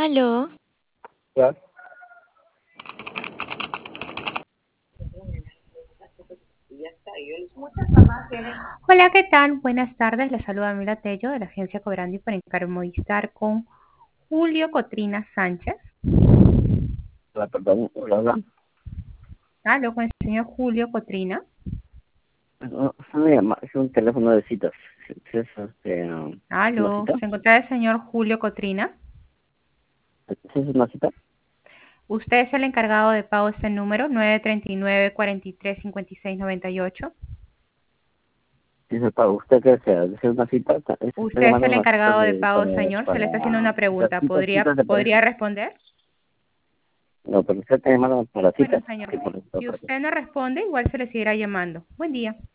Aló, Ya. Hola, ¿qué tal? Buenas tardes. Les saluda Mila Tello de la agencia Cobrandi para Encargo Movistar con Julio Cotrina Sánchez. Hola, perdón, hola, hola. Aló, con el señor Julio Cotrina. No, es un teléfono de citas. ¿Es una Aló, cita? ¿se encuentra el señor Julio Cotrina? ¿Es una cita? Usted es el encargado de pago de este número, 939-43-56-98. Sí, se paga. ¿Usted qué desea? ¿Desea una cita? Está Usted es llamando a el una cita encargado de pago, señor. Se le está haciendo una o sea, pregunta. ¿Podría, citas de pareja. podría responder? No, pero usted está llamando para Bueno, citas. señor, Sí, por eso. si usted no responde, igual se le seguirá llamando. Buen día.